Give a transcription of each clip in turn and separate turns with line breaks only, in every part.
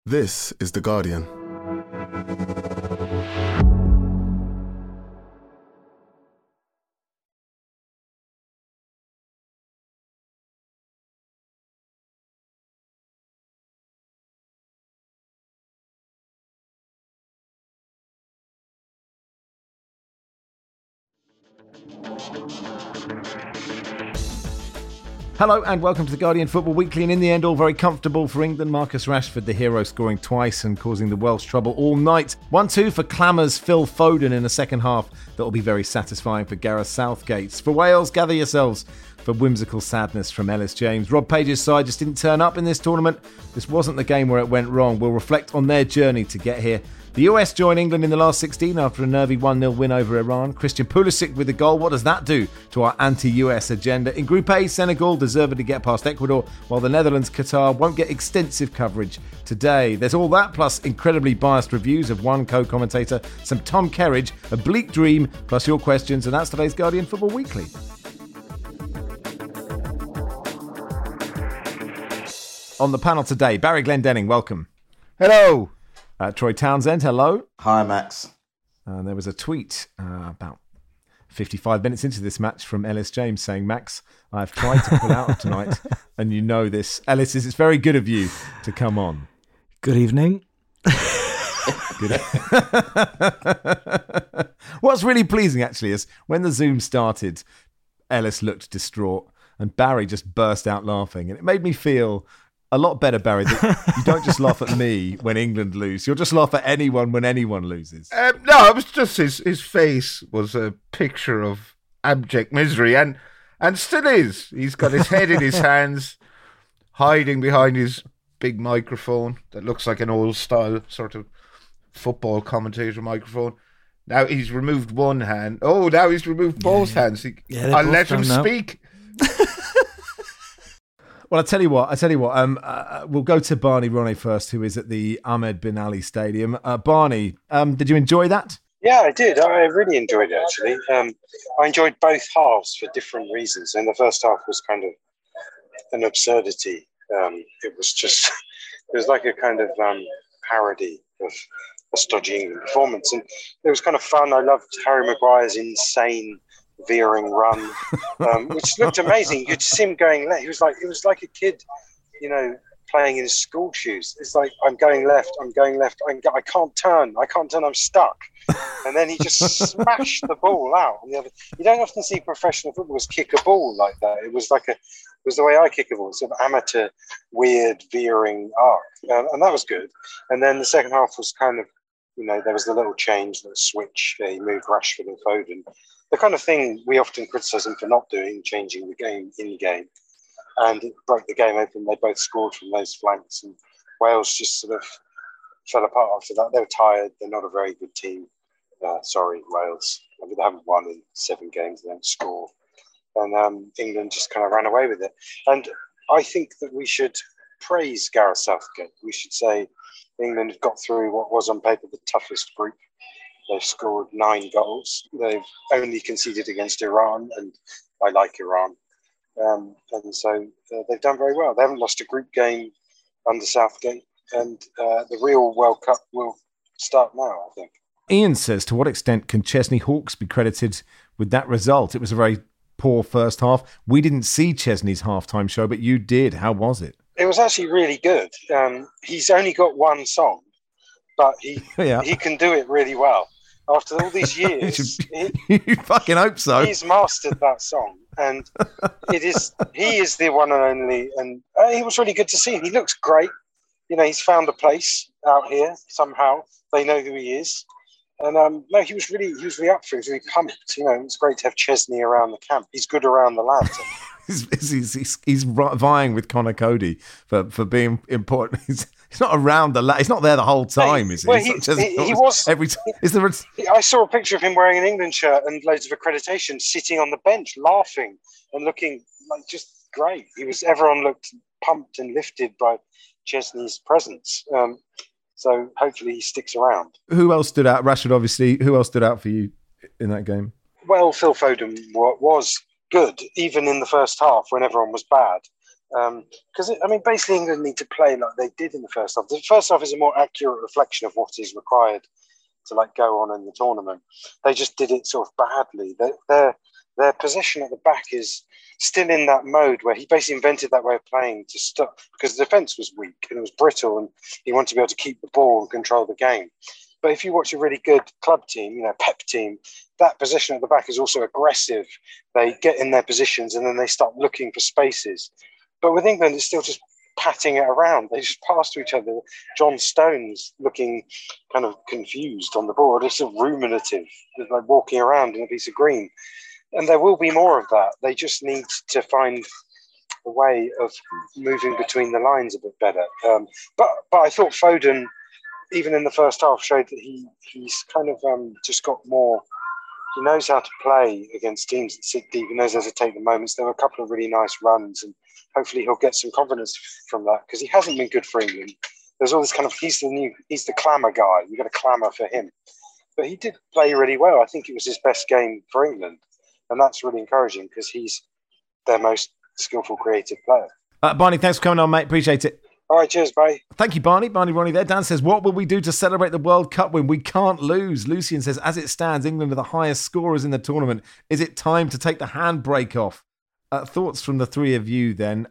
This is The Guardian.
Hello and welcome to the Guardian Football Weekly, and in the end all very comfortable for England. Marcus Rashford, the hero, scoring twice and causing the Welsh trouble all night. 1-2 for Clamour's Phil Foden in a second half that will be very satisfying for Gareth Southgate. For Wales, gather yourselves for whimsical sadness from Ellis James. Rob Page's side just didn't turn up in this tournament. This wasn't the game where it went wrong. We'll reflect on their journey to get here. The US joined England in the last 16 after a nervy 1-0 win over Iran. Christian Pulisic with the goal. What does that do to our anti-US agenda? In Group A, Senegal deservedly get past Ecuador, while the Netherlands, Qatar won't get extensive coverage today. There's all that, plus incredibly biased reviews of one co-commentator, some Tom Kerridge, a bleak dream, plus your questions, and that's today's Guardian Football Weekly. On the panel today, Barry Glendenning, welcome.
Hello.
Troy Townsend, hello.
Hi, Max.
And there was a tweet about 55 minutes into this match from Ellis James saying, Max, I've tried to pull out tonight, and you know this. Ellis, it's very good of you to come on.
Good evening.
Good. What's really pleasing, actually, is when the Zoom started, Ellis looked distraught, and Barry just burst out laughing. And it made me feel a lot better, Barry, that you don't just laugh at me when England lose. You'll just laugh at anyone when anyone loses.
No, it was just his face was a picture of abject misery, and still is. He's got his head in his hands, hiding behind his big microphone that looks like an old-style sort of football commentator microphone. Now he's removed one hand. Oh, now he's removed both hands. I'll let him speak.
Well, I tell you what. We'll go to Barney Ronay first, who is at the Ahmed Bin Ali Stadium. Barney, did you enjoy that?
Yeah, I did. I really enjoyed it, actually. I enjoyed both halves for different reasons. And the first half was kind of an absurdity. It was like a kind of parody of a stodgy England performance. And it was kind of fun. I loved Harry Maguire's insane veering run, which looked amazing. You'd see him going left. It was like a kid, playing in his school shoes. It's like, I'm going left, I can't turn, I'm stuck. And then he just smashed the ball out on the other. You don't often see professional footballers kick a ball like that. It was the way I kick a ball, sort of amateur, weird veering arc, and that was good. And then the second half was kind of, there was the little change, the switch. He moved Rashford and Foden. The kind of thing we often criticise him for not doing, changing the game in game. And it broke the game open. They both scored from those flanks. And Wales just sort of fell apart after that. They were tired. They're not a very good team. Sorry, Wales. They haven't won in 7 games. They don't score. And England just kind of ran away with it. And I think that we should praise Gareth Southgate. We should say England have got through what was on paper the toughest group. They've scored 9 goals. They've only conceded against Iran, and I like Iran. And so they've done very well. They haven't lost a group game under Southgate, and the real World Cup will start now, I think.
Ian says, to what extent can Chesney Hawkes be credited with that result? It was a very poor first half. We didn't see Chesney's halftime show, but you did. How was it?
It was actually really good. He's only got one song, but he can do it really well. After all these years,
you fucking hope so.
He's mastered that song, and he is the one and only. And he was really good to see. He looks great. He's found a place out here somehow. They know who he is, and no, he was really up for it. He was really pumped. It's great to have Chesney around the camp. He's good around the lads.
He's vying with Connor Cody for being important. He's not around He's not there the whole time, is he?
Well, he was.
Every time.
I saw a picture of him wearing an England shirt and loads of accreditation, sitting on the bench, laughing and looking like just great. Everyone looked pumped and lifted by Chesney's presence. So hopefully he sticks around.
Who else stood out? Rashford, obviously. Who else stood out for you in that game?
Well, Phil Foden was good, even in the first half when everyone was bad. Because, basically England need to play like they did in the first half. The first half is a more accurate reflection of what is required to go on in the tournament. They just did it sort of badly. Their position at the back is still in that mode where he basically invented that way of playing to stop, because the defence was weak and it was brittle and he wanted to be able to keep the ball and control the game. But if you watch a really good club team, Pep team, that position at the back is also aggressive. They get in their positions and then they start looking for spaces. But with England, it's still just patting it around. They just pass to each other. John Stones looking kind of confused on the board. It's sort of ruminative, just like walking around in a piece of green. And there will be more of that. They just need to find a way of moving between the lines a bit better. But I thought Foden, even in the first half, showed that he's kind of just got more. He knows how to play against teams that sit deep. He knows how to take the moments. There were a couple of really nice runs, and hopefully he'll get some confidence from that, because he hasn't been good for England. There's all this kind of, he's the clamour guy. You've got to clamour for him. But he did play really well. I think it was his best game for England. And that's really encouraging because he's their most skillful, creative player.
Barney, thanks for coming on, mate. Appreciate it.
All right, cheers, bye.
Thank you, Barney. Barney Ronnie there. Dan says, what will we do to celebrate the World Cup win? We can't lose. Lucian says, as it stands, England are the highest scorers in the tournament. Is it time to take the handbrake off? Thoughts from the three of you then.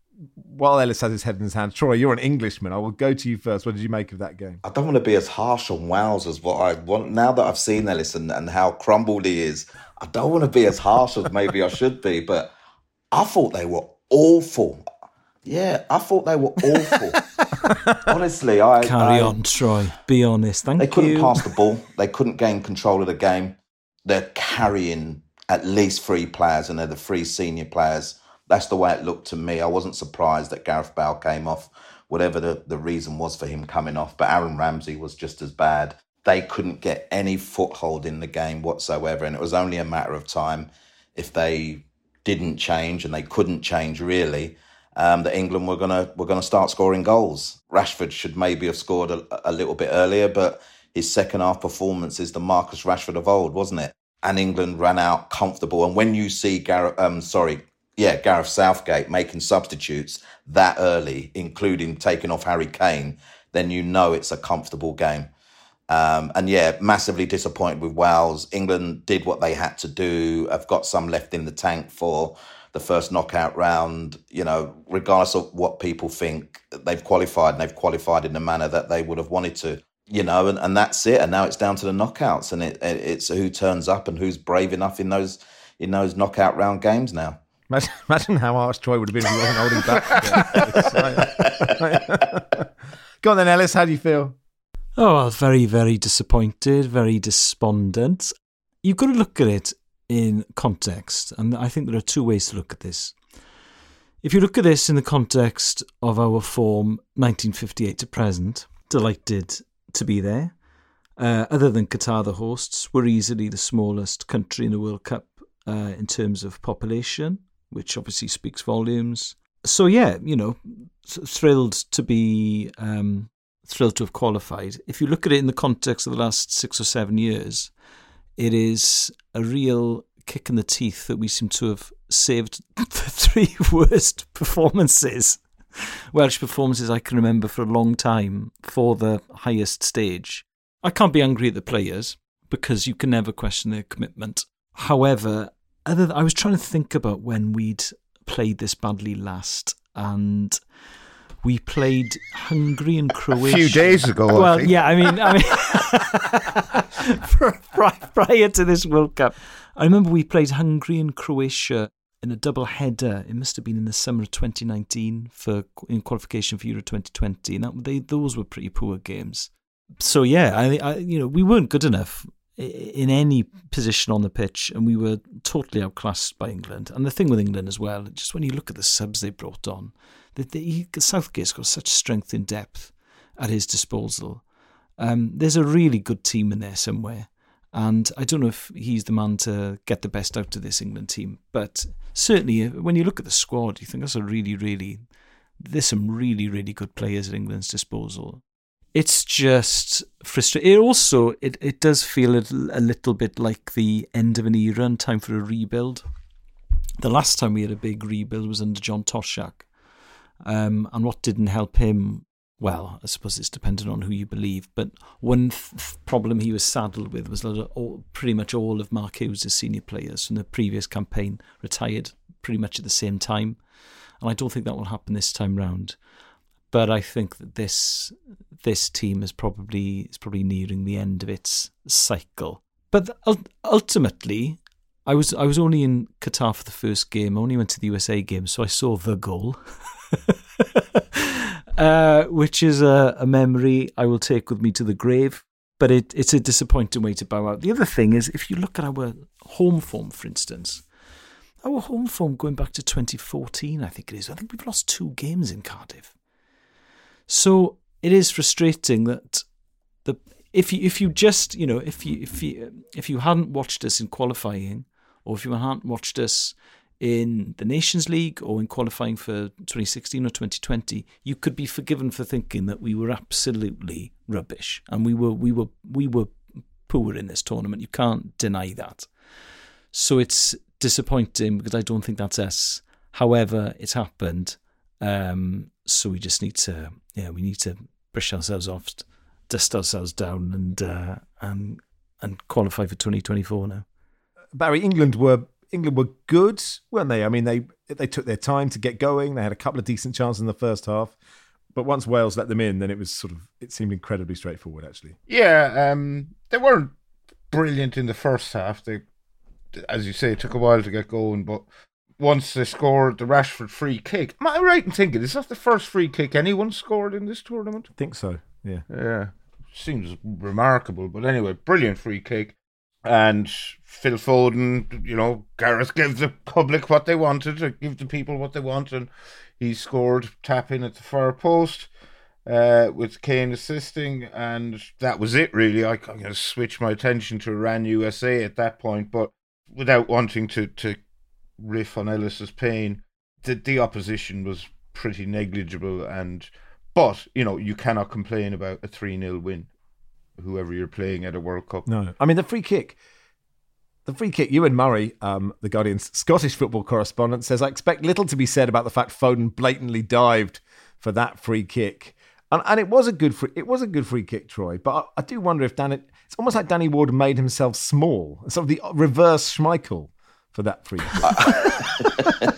While Ellis has his head in his hand, Troy, you're an Englishman. I will go to you first. What did you make of that game?
I don't want to be as harsh on Wales as what I want. Now that I've seen Ellis and how crumbled he is, I don't want to be as harsh as maybe I should be, but I thought they were awful. Yeah, I thought they were awful. Honestly,
Carry on, Troy. Be honest. Thank you.
They couldn't pass the ball. They couldn't gain control of the game. They're carrying at least three players, and they're the three senior players. That's the way it looked to me. I wasn't surprised that Gareth Bale came off, whatever the reason was for him coming off. But Aaron Ramsey was just as bad. They couldn't get any foothold in the game whatsoever, and it was only a matter of time if they didn't change, and they couldn't change really, that England were gonna start scoring goals. Rashford should maybe have scored a little bit earlier, but his second half performance is the Marcus Rashford of old, wasn't it? And England ran out comfortable. And when you see Gareth Southgate making substitutes that early, including taking off Harry Kane, then you know it's a comfortable game. Massively disappointed with Wales. England did what they had to do. I've got some left in the tank for the first knockout round. Regardless of what people think, they've qualified, and they've qualified in the manner that they would have wanted to. And that's it. And now it's down to the knockouts, and it's who turns up and who's brave enough in those knockout round games now.
Imagine how harsh Troy would have been if he wasn't holding back. Go on then, Ellis. How do you feel?
Oh, I was very, very disappointed, very despondent. You've got to look at it in context, and I think there are two ways to look at this. If you look at this in the context of our form 1958 to present, delighted to be there. Other than Qatar, the hosts, we're easily the smallest country in the World Cup in terms of population, which obviously speaks volumes. So yeah, thrilled to have qualified. If you look at it in the context of the last 6 or 7 years, it is a real kick in the teeth that we seem to have saved the three worst Welsh performances I can remember for a long time for the highest stage. I can't be angry at the players because you can never question their commitment. However, I was trying to think about when we'd played this badly last, and we played Hungary and Croatia.
A few days ago,
well,
I think.
Yeah, I mean, prior to this World Cup, I remember we played Hungary and Croatia in a double header. It must have been in the summer of 2019 in qualification for Euro 2020, and those were pretty poor games. So yeah, we weren't good enough in any position on the pitch, and we were totally outclassed by England. And the thing with England as well, just when you look at the subs they brought on, Southgate's got such strength in depth at his disposal. There's a really good team in there somewhere, and I don't know if he's the man to get the best out of this England team, but certainly when you look at the squad, you think there's some really, really good players at England's disposal. It's just frustrating. It does feel a little bit like the end of an era and time for a rebuild. The last time we had a big rebuild was under John Toshak, And what didn't help him, well, I suppose it's dependent on who you believe, but one problem he was saddled with was pretty much all of Mark Hughes' senior players from the previous campaign retired pretty much at the same time. And I don't think that will happen this time round. But I think that this team is probably nearing the end of its cycle. But ultimately, I was only in Qatar for the first game. I only went to the USA game, so I saw the goal, which is a memory I will take with me to the grave. But it's a disappointing way to bow out. The other thing is, if you look at our home form, for instance, our home form going back to 2014, I think it is. I think we've lost 2 games in Cardiff. So it is frustrating that if you just, you know, if you hadn't watched us in qualifying, or if you hadn't watched us in the Nations League or in qualifying for 2016 or 2020, you could be forgiven for thinking that we were absolutely rubbish and we were poor in this tournament. You can't deny that. So it's disappointing because I don't think that's us. However, it's happened. So we just need to, brush ourselves off, dust ourselves down, and qualify for 2024 now.
Barry, England were good, weren't they? I mean, they took their time to get going. They had a couple of decent chances in the first half, but once Wales let them in, then it seemed incredibly straightforward. Actually,
yeah, they weren't brilliant in the first half. They, as you say, it took a while to get going, but once they scored the Rashford free kick, am I right in thinking is that the first free kick anyone scored in this tournament?
I think so. Yeah.
Yeah. Seems remarkable. But anyway, brilliant free kick. And Phil Foden, Gareth gave the public what they wanted, to give the people what they want, and he scored, tap in at the far post, with Kane assisting, and that was it really. I'm going to switch my attention to Iran USA at that point, but without wanting to riff on Ellis's pain, the opposition was pretty negligible, but you cannot complain about a 3-0 win, whoever you're playing at a World Cup.
No, I mean the free kick, Ewan Murray, the Guardian's Scottish football correspondent, says, I expect little to be said about the fact Foden blatantly dived for that free kick. And it was a good free kick, Troy, but I do wonder if it's almost like Danny Ward made himself small, sort of the reverse Schmeichel for that free kick.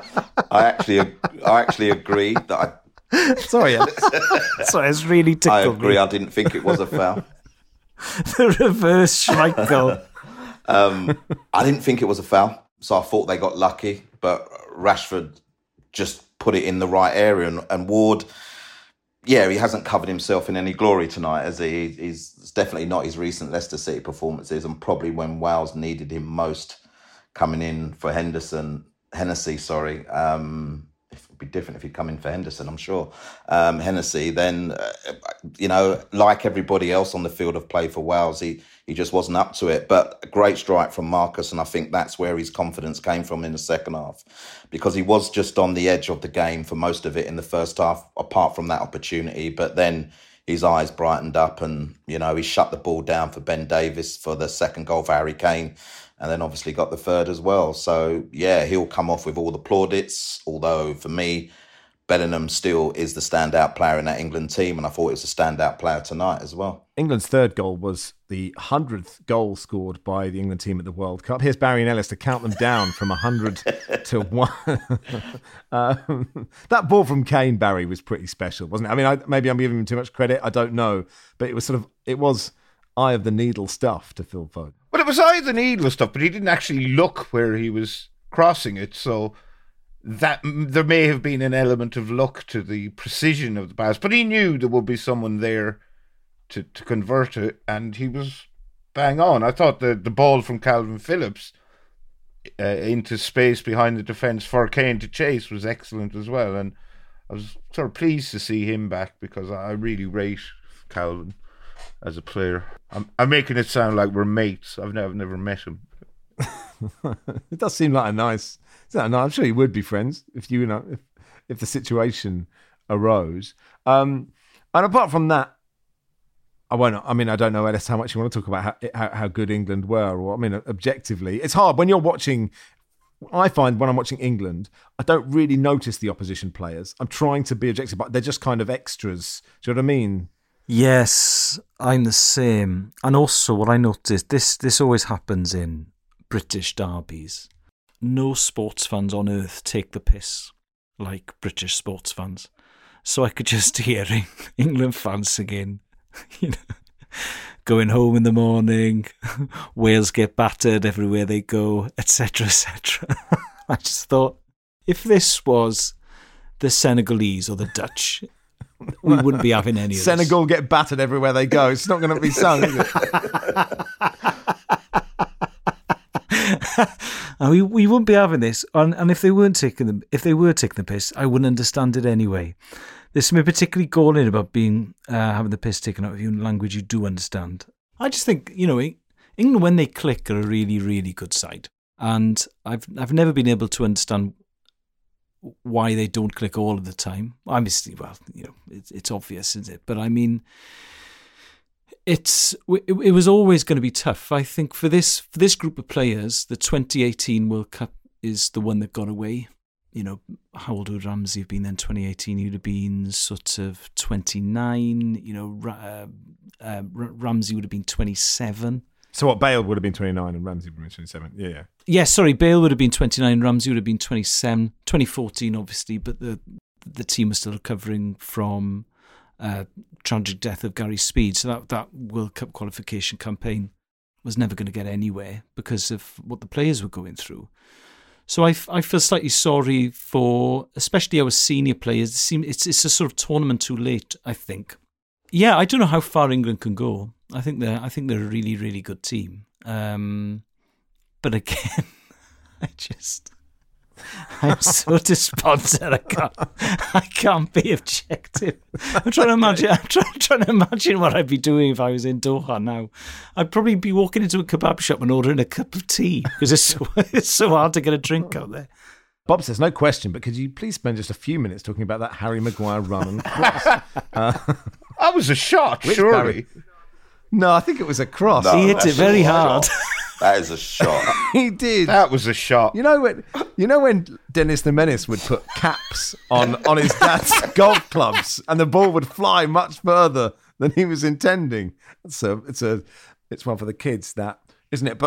I actually agree that
Sorry, Alex.
Sorry, it's really tickled
I agree.
me.
I didn't think it was a foul.
The reverse Schmeichel.
I didn't think it was a foul, so I thought they got lucky. But Rashford just put it in the right area, and Ward, he hasn't covered himself in any glory tonight, has he? He's definitely not his recent Leicester City performances, and probably when Wales needed him most, coming in for Hennessy. It would be different if he'd come in for Henderson, I'm sure. Hennessy, then, like everybody else on the field of play for Wales, he just wasn't up to it. But a great strike from Marcus, and I think that's where his confidence came from in the second half, because he was just on the edge of the game for most of it in the first half, apart from that opportunity. But then his eyes brightened up, and, he shut the ball down for Ben Davies for the second goal for Harry Kane. And then obviously got the third as well. So, he'll come off with all the plaudits. Although, for me, Bellingham still is the standout player in that England team. And I thought it was a standout player tonight as well.
England's third goal was the 100th goal scored by the England team at the World Cup. Here's Barry and Ellis to count them down from 100 to 1. That ball from Kane, Barry, was pretty special, wasn't it? I mean, maybe I'm giving him too much credit. I don't know. But it was eye of the needle stuff to Phil Foden.
Well, it was eye of the needle stuff, but he didn't actually look where he was crossing it. So that there may have been an element of luck to the precision of the pass, but he knew there would be someone there to convert it, and he was bang on. I thought the ball from Calvin Phillips into space behind the defence for Kane to chase was excellent as well, and I was sort of pleased to see him back, because I really rate Calvin as a player. I'm making it sound like we're mates. I've never met him.
It does seem like a nice. I'm sure you would be friends if if the situation arose. And apart from that, I won't. I mean, I don't know, Ellis, how much you want to talk about how good England were, or objectively, it's hard when you're watching I find when I'm watching England, I don't really notice the opposition players. I'm trying to be objective, but they're just kind of extras. Do you know what I mean?
Yes, I'm the same. And also what I noticed, this always happens in British derbies. No sports fans on earth take the piss like British sports fans. So I could just hear England fans singing, going home in the morning, Wales get battered everywhere they go, etc., etc. I just thought, if this was the Senegalese or the Dutch, we wouldn't be having any of this.
Senegal get battered everywhere they go. It's not going to be sung, is it?
And we wouldn't be having this. And if they were taking the piss, I wouldn't understand it anyway. There's something particularly galling about having the piss taken out of you in language you do understand. I just think, England, when they click, are a really, really good side. And I've never been able to understand why they don't click all of the time. Obviously, it's obvious, isn't it? But I mean, it was always going to be tough. I think for this group of players, the 2018 World Cup is the one that got away. How old would Ramsey have been then? 2018, he would have been sort of 29. Ramsey would have been 27.
So what, Bale would have been 29 and Ramsey would have been 27? Yeah.
Yeah, sorry, Bale would have been 29, Ramsey would have been 27. 2014, obviously, but the team was still recovering from tragic death of Gary Speed. So that World Cup qualification campaign was never going to get anywhere because of what the players were going through. So I feel slightly sorry for, especially our senior players. It's a sort of tournament too late, I think. Yeah, I don't know how far England can go. I think they're a really, really good team. But again, I'm so despondent. I can't be objective. I'm trying to imagine what I'd be doing if I was in Doha now. I'd probably be walking into a kebab shop and ordering a cup of tea because it's so hard to get a drink out there.
Bob says, no question, but could you please spend just a few minutes talking about that Harry Maguire run and cross?
That was a shot, surely.
No, I think it was a cross.
No, he hit it very hard.
That is a shot.
He did.
That was a shot.
You know when Dennis the Menace would put caps on his dad's golf clubs and the ball would fly much further than he was intending. It's one for the kids, that, isn't it? But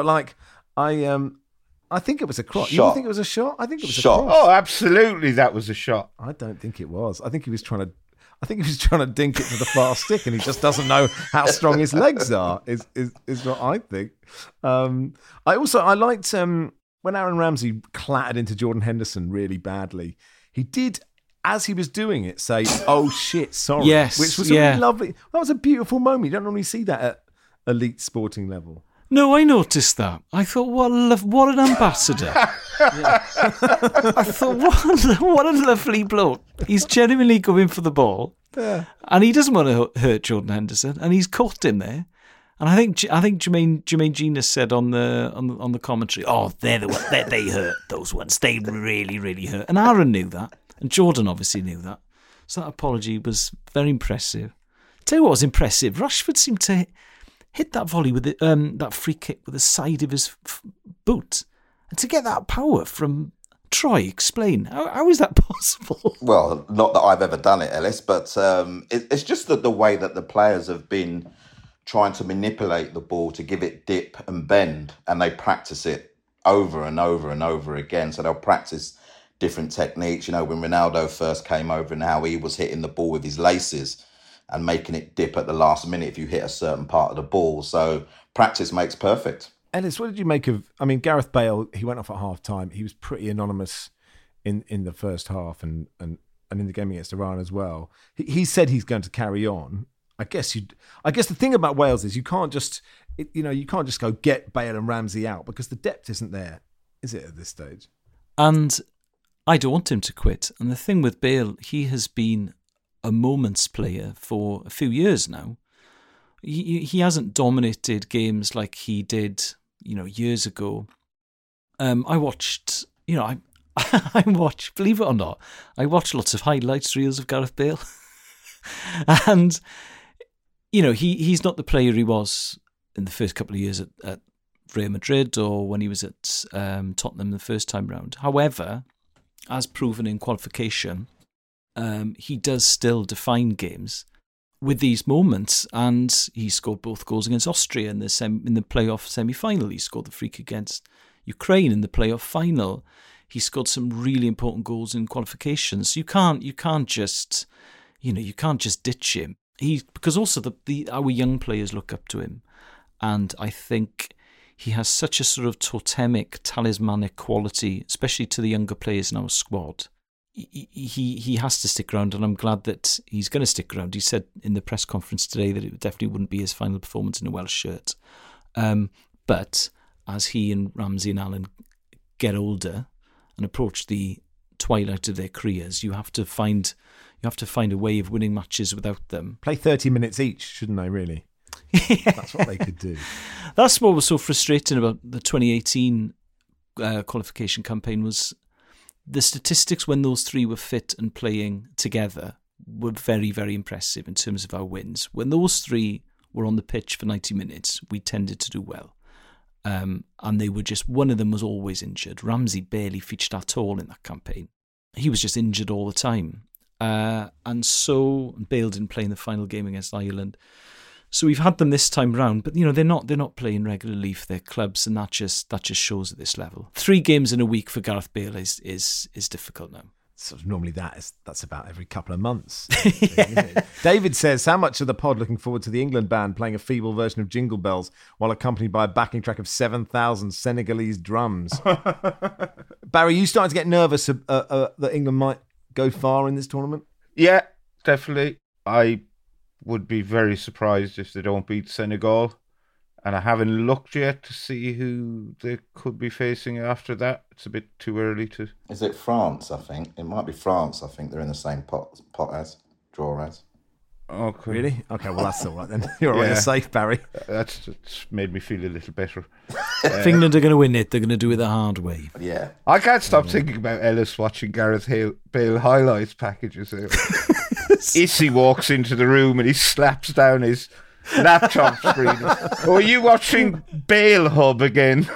I think it was a cross. You don't think it was a shot? I think it was a cross.
Oh, absolutely, that was a shot.
I don't think it was. I think he was trying to dink it to the far stick, and he just doesn't know how strong his legs are. Is what I think. I liked when Aaron Ramsey clattered into Jordan Henderson really badly. He did, as he was doing it, say, "Oh shit, sorry."
Yes,
which was really lovely. That was a beautiful moment. You don't normally see that at elite sporting level.
No, I noticed that. I thought, what an ambassador. I thought, what a lovely bloke. He's genuinely going for the ball. Yeah. And he doesn't want to hurt Jordan Henderson, and he's caught him there. And I think Jermaine Genius said on the commentary, "Oh, they're the ones, they hurt those ones. They really, really hurt." And Aaron knew that, and Jordan obviously knew that. So that apology was very impressive. Tell you what was impressive. Rashford seemed to hit that volley with that free kick with the side of his boot, and to get that power from Troy. Explain how is that possible?
Well, not that I've ever done it, Ellis, but it's just the way that the players have been trying to manipulate the ball to give it dip and bend, and they practice it over and over and over again. So they'll practice different techniques. When Ronaldo first came over and how he was hitting the ball with his laces and making it dip at the last minute if you hit a certain part of the ball. So practice makes perfect.
Ellis, what did you make of... Gareth Bale, he went off at half-time. He was pretty anonymous in the first half and in the game against Iran as well. He said he's going to carry on. I guess the thing about Wales is you can't just go get Bale and Ramsey out because the depth isn't there, is it, at this stage?
And I don't want him to quit. And the thing with Bale, he has been a moments player for a few years now. He hasn't dominated games like he did, years ago. I watched, believe it or not, I watched lots of highlights reels of Gareth Bale. And, he's not the player he was in the first couple of years at Real Madrid or when he was at Tottenham the first time round. However, as proven in qualification, he does still define games with these moments, and he scored both goals against Austria in the playoff semi-final. He scored the free kick against Ukraine in the playoff final. He scored some really important goals in qualifications. So you can't just ditch him. Because also our young players look up to him, and I think he has such a sort of totemic, talismanic quality, especially to the younger players in our squad. He has to stick around, and I'm glad that he's going to stick around. He said in the press conference today that it definitely wouldn't be his final performance in a Welsh shirt. But as he and Ramsey and Allen get older and approach the twilight of their careers, you have to find a way of winning matches without them.
Play 30 minutes each, shouldn't they, really?
Yeah.
That's what they could do.
That's what was so frustrating about the 2018 qualification campaign was the statistics when those three were fit and playing together were very, very impressive in terms of our wins. When those three were on the pitch for 90 minutes, we tended to do well. And they were just, one of them was always injured. Ramsey barely featured at all in that campaign. He was just injured all the time. And so Bale didn't play in the final game against Ireland. So we've had them this time round, but they're not playing regularly for their clubs, and that just shows at this level. 3 games in a week for Gareth Bale is difficult now.
Sort of normally that's about every couple of months. Isn't it? David says, how much of the pod looking forward to the England band playing a feeble version of Jingle Bells while accompanied by a backing track of 7,000 Senegalese drums? Barry, you starting to get nervous that England might go far in this tournament?
Yeah, definitely. I would be very surprised if they don't beat Senegal. And I haven't looked yet to see who they could be facing after that. It's a bit too early to...
Is it France, I think? It might be France. I think they're in the same draw as.
Okay.
Really? Okay, well, that's all right then. You're all right, you're safe, Barry.
That's made me feel a little better.
If England are going to win it, they're going to do it the hard way.
Yeah.
I can't stop thinking about Ellis watching Gareth Bale highlights packages. Issy walks into the room and he slaps down his laptop screen. Are you watching Bale Hub again?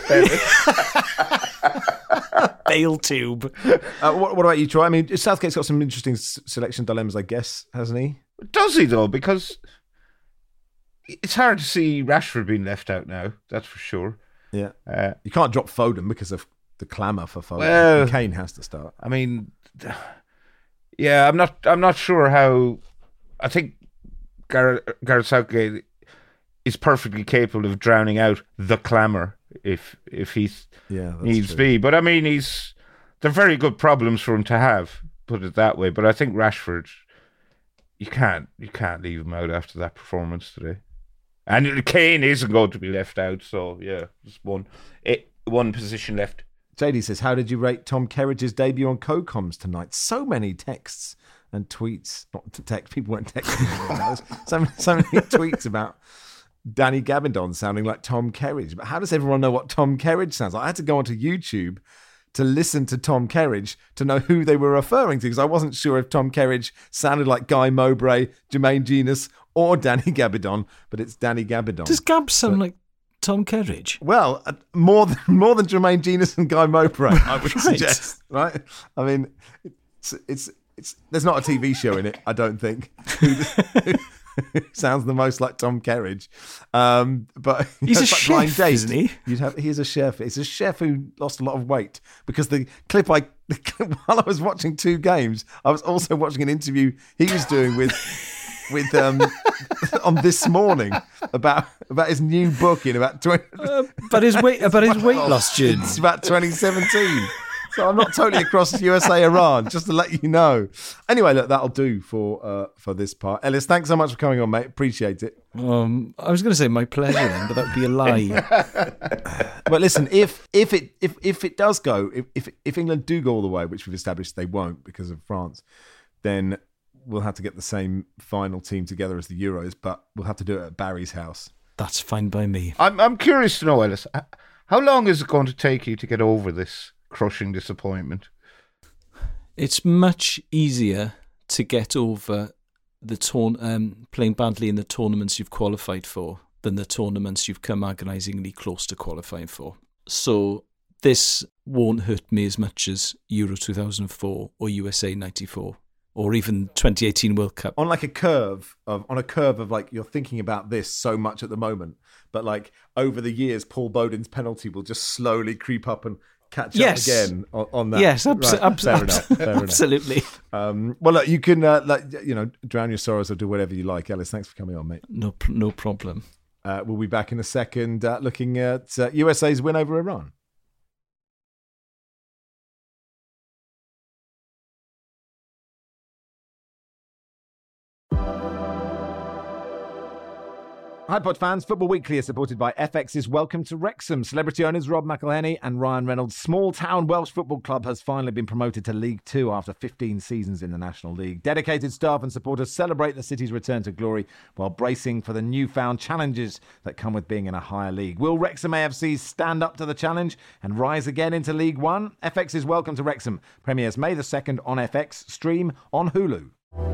Bale Tube.
What about you, Troy? I mean, Southgate's got some interesting selection dilemmas, I guess, hasn't he?
Does he, though? Because it's hard to see Rashford being left out now, that's for sure.
Yeah. You can't drop Foden because of the clamour for Foden.
Well,
Kane has to start.
I mean, yeah, I'm not sure how... I think Gareth Southgate is perfectly capable of drowning out the clamour if he needs to be. But I mean, they're very good problems for him to have, put it that way. But I think Rashford, you can't leave him out after that performance today. And Kane isn't going to be left out, so yeah, just one position left.
JD says, how did you rate Tom Kerridge's debut on CoComs tonight? So many texts and tweets, not to text, people weren't texting. so many tweets about Danny Gabaldon sounding like Tom Kerridge. But how does everyone know what Tom Kerridge sounds like? I had to go onto YouTube to listen to Tom Kerridge to know who they were referring to, because I wasn't sure if Tom Kerridge sounded like Guy Mowbray, Jermaine Genius, or Danny Gabaldon, but it's Danny Gabaldon.
Does Gab sound like Tom Kerridge?
Well, more than Jermaine Genius and Guy Mowbray, I would suggest, right? I mean, it's there's not a TV show in it, I don't think, who sounds the most like Tom Kerridge. But
he's a chef, isn't he?
He's a chef. He's a chef who lost a lot of weight, because the clip while I was watching 2 games, I was also watching an interview he was doing with on This Morning about his new book in about 20
about his weight loss journey.
It's about 2017. So I'm not totally across USA Iran, just to let you know. Anyway, look, that'll do for this part. Ellis, thanks so much for coming on, mate. Appreciate it.
I was going to say my pleasure, then, but that would be a lie.
But listen, if it does go, if England do go all the way, which we've established they won't because of France, then we'll have to get the same final team together as the Euros, but we'll have to do it at Barry's house.
That's fine by me.
I'm curious to know, Ellis, how long is it going to take you to get over this crushing disappointment?
It's much easier to get over the playing badly in the tournaments you've qualified for than the tournaments you've come agonisingly close to qualifying for. So this won't hurt me as much as Euro 2004 or USA 94 or even 2018 World Cup.
On a curve of like, you're thinking about this so much at the moment, but like over the years, Paul Bowden's penalty will just slowly creep up and catch up again on that.
Yes,
Fair enough.
Absolutely.
Well, look, you can drown your sorrows or do whatever you like. Ellis, thanks for coming on, mate.
No problem.
We'll be back in a second looking at USA's win over Iran. Hi Pod fans, Football Weekly is supported by FX's Welcome to Wrexham. Celebrity owners Rob McElhenney and Ryan Reynolds' small-town Welsh football club has finally been promoted to League Two after 15 seasons in the National League. Dedicated staff and supporters celebrate the city's return to glory while bracing for the newfound challenges that come with being in a higher league. Will Wrexham AFC stand up to the challenge and rise again into League One? FX's Welcome to Wrexham premieres May the 2nd on FX, stream on Hulu.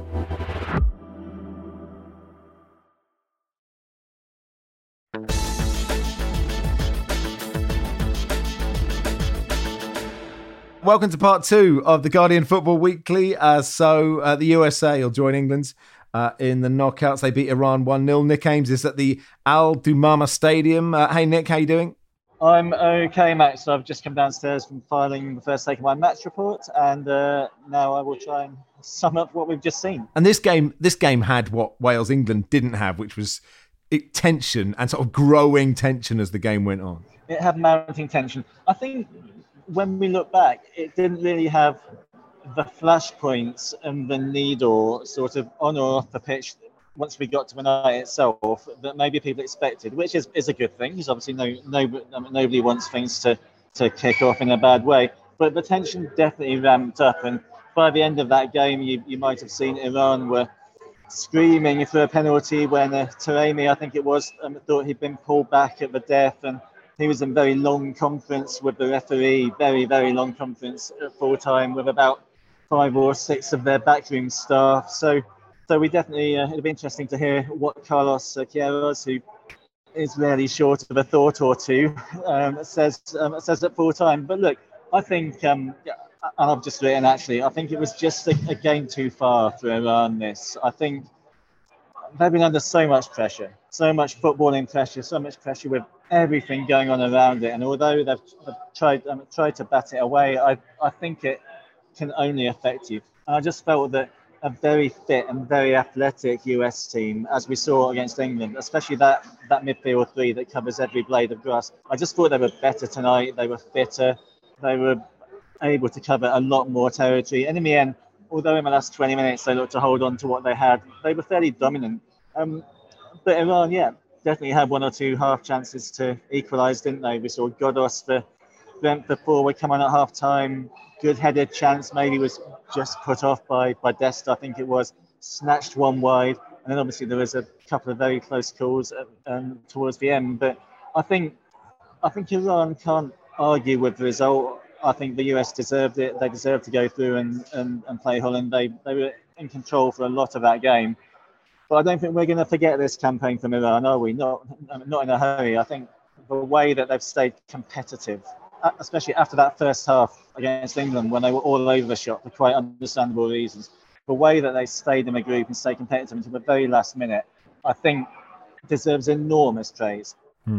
Welcome to part 2 of the Guardian Football Weekly. The USA will join England in the knockouts. They beat Iran 1-0. Nick Ames is at the Al Dumama Stadium. Hey, Nick, how you doing?
I'm okay, Max. I've just come downstairs from filing the first take of my match report, and now I will try and sum up what we've just seen.
And this game had what Wales-England didn't have, which was tension and sort of growing tension as the game went on.
It had mounting tension. I think when we look back, it didn't really have the flashpoints and the needle sort of on or off the pitch once we got to the night itself that maybe people expected, which is a good thing, because obviously nobody wants things to kick off in a bad way. But the tension definitely ramped up, and by the end of that game, you might have seen Iran were screaming for a penalty when Taremi, I think it was, thought he'd been pulled back at the death, and he was in very long conference with the referee, very, very long conference at full time with about 5 or 6 of their backroom staff. So we definitely, it'll be interesting to hear what Carlos Queiroz, who is rarely short of a thought or two, says at full time. But look, I think, and I've just written actually, I think it was just a game too far for Iran this. I think they've been under so much pressure, so much footballing pressure, so much pressure with everything going on around it. And although they've tried to bat it away, I think it can only affect you. And I just felt that a very fit and very athletic US team, as we saw against England, especially that midfield three that covers every blade of grass, I just thought they were better tonight. They were fitter. They were able to cover a lot more territory. And in the end, although in the last 20 minutes they looked to hold on to what they had, they were fairly dominant. But Iran, definitely had 1 or 2 half chances to equalise, didn't they? We saw Godos for Brentford forward come on at half time. Good headed chance, maybe was just put off by Dest, I think it was. Snatched one wide. And then obviously there was a couple of very close calls towards the end. But I think Iran can't argue with the result. I think the US deserved it. They deserved to go through and play Holland. They were in control for a lot of that game. But I don't think we're going to forget this campaign from Iran, are we? Not in a hurry. I think the way that they've stayed competitive, especially after that first half against England when they were all over the shop for quite understandable reasons, the way that they stayed in the group and stayed competitive until the very last minute, I think deserves enormous praise.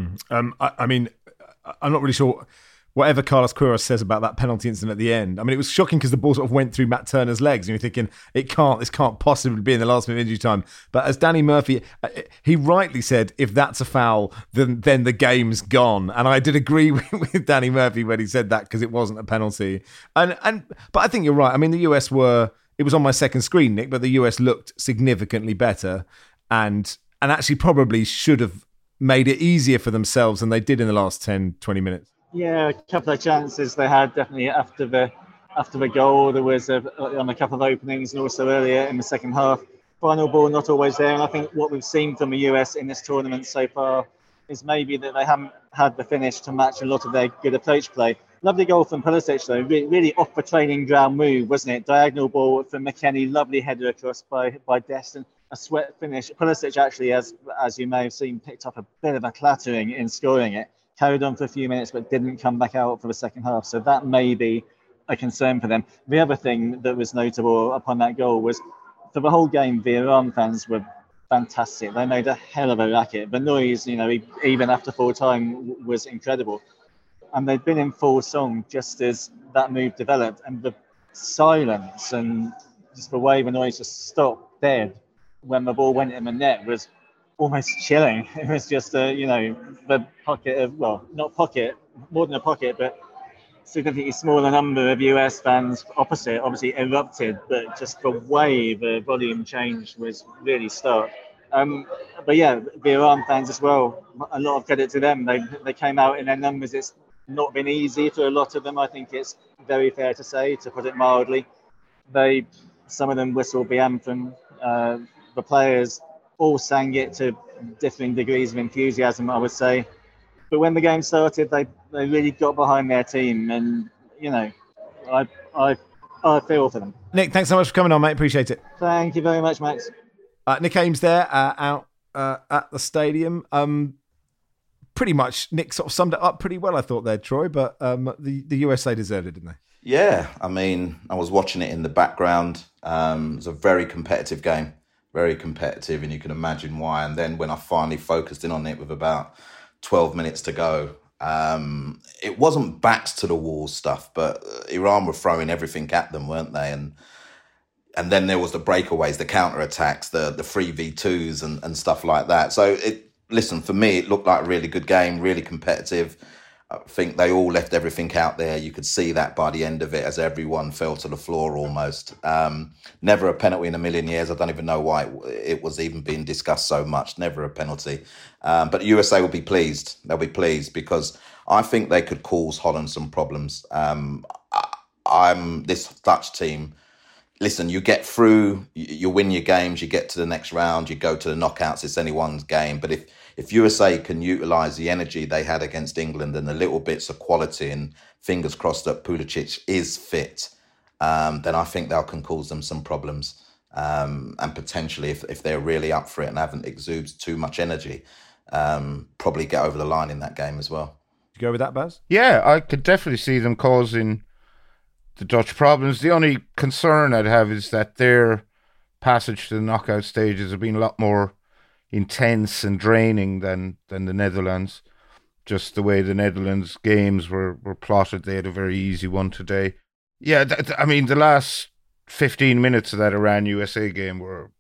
I mean, I'm not really sure whatever Carlos Queiroz says about that penalty incident at the end. I mean, it was shocking because the ball sort of went through Matt Turner's legs, and you're thinking this can't possibly be in the last minute of injury time. But as Danny Murphy, he rightly said, if that's a foul, then the game's gone. And I did agree with Danny Murphy when he said that, because it wasn't a penalty. But I think you're right. I mean, the US it was on my second screen, Nick, but the US looked significantly better and actually probably should have made it easier for themselves than they did in the last 10, 20 minutes.
Yeah, a couple of chances they had definitely after the goal. There was on a couple of openings and also earlier in the second half. Final ball not always there, and I think what we've seen from the US in this tournament so far is maybe that they haven't had the finish to match a lot of their good approach play. Lovely goal from Pulisic though, really off the training ground move, wasn't it? Diagonal ball from McKennie, lovely header across by Destin. a sweat finish. Pulisic actually, as you may have seen, picked up a bit of a clattering in scoring it, carried on for a few minutes, but didn't come back out for the second half. So that may be a concern for them. The other thing that was notable upon that goal was, for the whole game, the Iran fans were fantastic. They made a hell of a racket. The noise, even after full time, was incredible. And they'd been in full song just as that move developed. And the silence and just the way the noise just stopped dead when the ball went in the net was almost chilling. It was just the pocket of, well, not pocket, more than a pocket, but significantly smaller number of US fans opposite obviously erupted, but just the way the volume changed was really stark. But yeah, the Iran fans as well, a lot of credit to them. They came out in their numbers. It's not been easy for a lot of them. I think it's very fair to say, to put it mildly. Some of them whistled the anthem. The players all sang it to differing degrees of enthusiasm, I would say. But when the game started, they really got behind their team, and I feel for them.
Nick, thanks so much for coming on, mate. Appreciate it.
Thank you very much, Max.
Nick Ames there, out at the stadium. Pretty much, Nick sort of summed it up pretty well, I thought there, Troy. But the USA deserved it, didn't they?
Yeah, I mean, I was watching it in the background. It was a very competitive game, very competitive, and you can imagine why. And then when I finally focused in on it with about 12 minutes to go, it wasn't backs to the wall stuff, but Iran were throwing everything at them, weren't they? And then there was the breakaways, the counter-attacks, the 3v2s and stuff like that. So, for me, it looked like a really good game, really competitive. I think they all left everything out there. You could see that by the end of it as everyone fell to the floor almost. Never a penalty in a million years. I don't even know why it was even being discussed so much. Never a penalty. But the USA will be pleased. They'll be pleased because I think they could cause Holland some problems. This Dutch team, listen, you get through, you win your games, you get to the next round, you go to the knockouts, it's anyone's game. But if USA can utilise the energy they had against England and the little bits of quality, and fingers crossed that Pulisic is fit, then I think that can cause them some problems. And potentially, if they're really up for it and haven't exuded too much energy, probably get over the line in that game as well.
You go with that, Baz?
Yeah, I could definitely see them causing the Dutch problems. The only concern I'd have is that their passage to the knockout stages have been a lot more intense and draining than the Netherlands. Just the way the Netherlands games were plotted, they had a very easy one today. Yeah, I mean, the last 15 minutes of that Iran-USA game were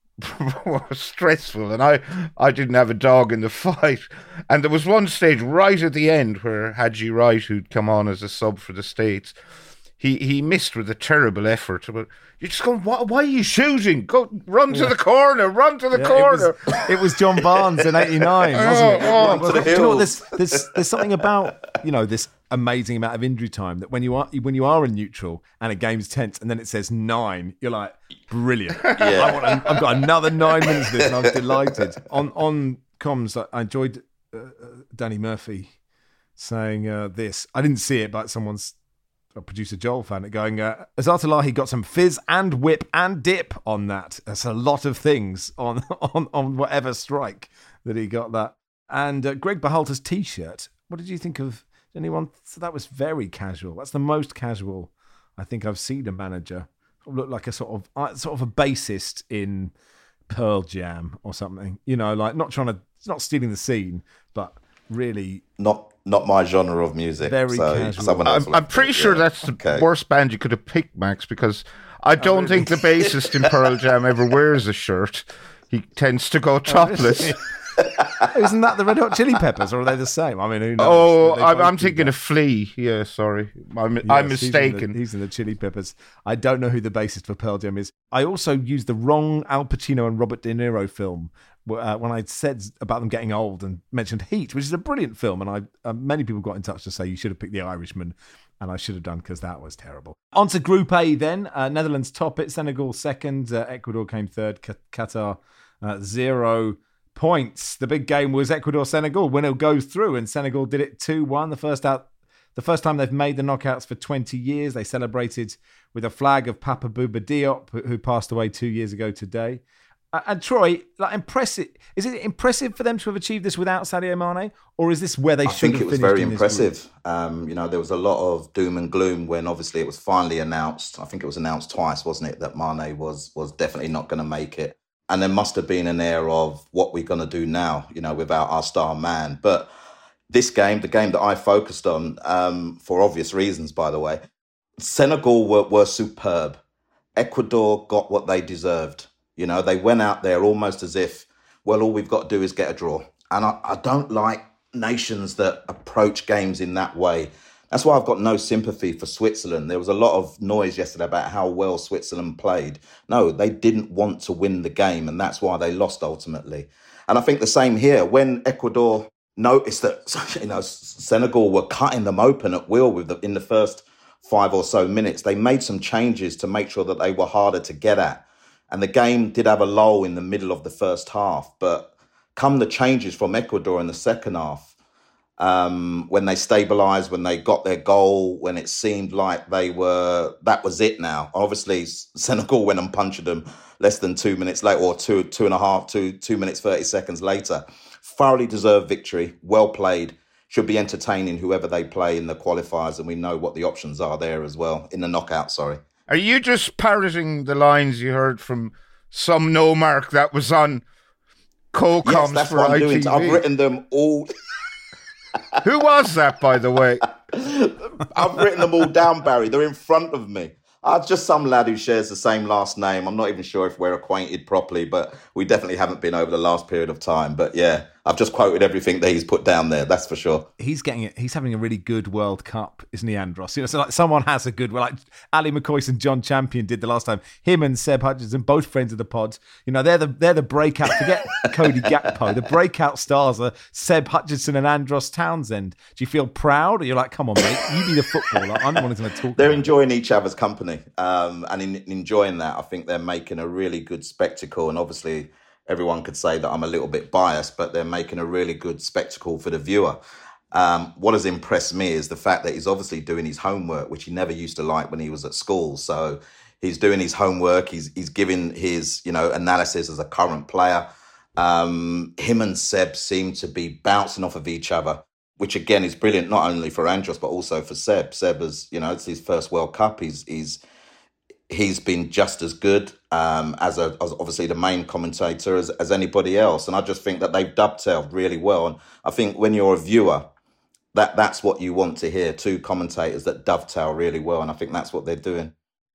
stressful, and I didn't have a dog in the fight. And there was one stage right at the end where Haji Wright, who'd come on as a sub for the States, he missed with a terrible effort. But you're just going, why are you shooting? Go run to the corner, run to the corner.
It was John Barnes in '89, wasn't it?
Run to the hills.
There's something about this amazing amount of injury time that when you are in neutral and a game's tense and then it says 9, you're like, brilliant.
Yeah.
I've got another 9 minutes of this, and I'm delighted. On comms, I enjoyed Danny Murphy saying this. I didn't see it, but someone's producer Joel found it going, Azatolahi got some fizz and whip and dip on that. That's a lot of things on whatever strike that he got that. And Greg Berhalter's T-shirt, what did you think of anyone? So that was very casual. That's the most casual I think I've seen a manager. It looked like a sort of a bassist in Pearl Jam or something. Like it's not stealing the scene, but really
not my genre of music.
Very casual.
I'm pretty sure that's the worst band you could have picked, Max, because I don't think the bassist in Pearl Jam ever wears a shirt. He tends to go topless.
Isn't that the Red Hot Chili Peppers, or are they the same? I mean, who knows?
I'm thinking of Flea. Yeah, sorry. I'm mistaken.
He's in the Chili Peppers. I don't know who the bassist for Pearl Jam is. I also used the wrong Al Pacino and Robert De Niro film when I said about them getting old and mentioned Heat, which is a brilliant film. And many people got in touch to say you should have picked The Irishman, and I should have done because that was terrible. On to Group A then. Netherlands top it, Senegal second, Ecuador came third, Qatar 0 points. The big game was Ecuador-Senegal. Winner goes through, and Senegal did it 2-1. The first time they've made the knockouts for 20 years. They celebrated with a flag of Papa Bouba Diop, who passed away 2 years ago today. And Troy, like, impressive. Is it impressive for them to have achieved this without Sadio Mane, or is this where they should have finished?
I think it was very impressive. There was a lot of doom and gloom when obviously it was finally announced. I think it was announced twice, wasn't it, that Mane was definitely not going to make it. And there must have been an air of what we're going to do now, without our star man. But this game, the game that I focused on, for obvious reasons, by the way, Senegal were superb. Ecuador got what they deserved. They went out there almost as if, well, all we've got to do is get a draw. And I don't like nations that approach games in that way. That's why I've got no sympathy for Switzerland. There was a lot of noise yesterday about how well Switzerland played. No, they didn't want to win the game, and that's why they lost ultimately. And I think the same here. When Ecuador noticed that Senegal were cutting them open at will in the first 5 or so minutes, they made some changes to make sure that they were harder to get at. And the game did have a lull in the middle of the first half. But come the changes from Ecuador in the second half, when they stabilised, when they got their goal, when it seemed like that was it now. Obviously, Senegal went and punched them less than 2 minutes later, or 2 minutes, 30 seconds later. Thoroughly deserved victory, well played. Should be entertaining whoever they play in the qualifiers, and we know what the options are there as well, in the knockout, sorry.
Are you just parroting the lines you heard from some no-mark that was on co-coms?
Yes, that's what I'm doing. I've written them all.
Who was that, by the way?
I've written them all down, Barry. They're in front of me. Just some lad who shares the same last name. I'm not even sure if we're acquainted properly, but we definitely haven't been over the last period of time. But yeah, I've just quoted everything that he's put down there. That's for sure.
He's having a really good World Cup, isn't he, Andros? So like someone has a good, like Ali McCoyson and John Champion did the last time. Him and Seb Hutchinson, both friends of the pod. They're the breakout. Forget Cody Gakpo. The breakout stars are Seb Hutchinson and Andros Townsend. Do you feel proud, or you're like, come on, mate, you be the footballer? I'm the one who's going to talk.
They're enjoying each other's company, and in enjoying that, I think they're making a really good spectacle. And obviously, everyone could say that I'm a little bit biased, but they're making a really good spectacle for the viewer. What has impressed me is the fact that he's obviously doing his homework, which he never used to like when he was at school. So he's doing his homework. He's giving his analysis as a current player. Him and Seb seem to be bouncing off of each other, which again is brilliant, not only for Andros but also for Seb. Seb is, it's his first World Cup. He's been just as good as obviously the main commentator as anybody else. And I just think that they've dovetailed really well. And I think when you're a viewer, that's what you want to hear, two commentators that dovetail really well. And I think that's what they're doing.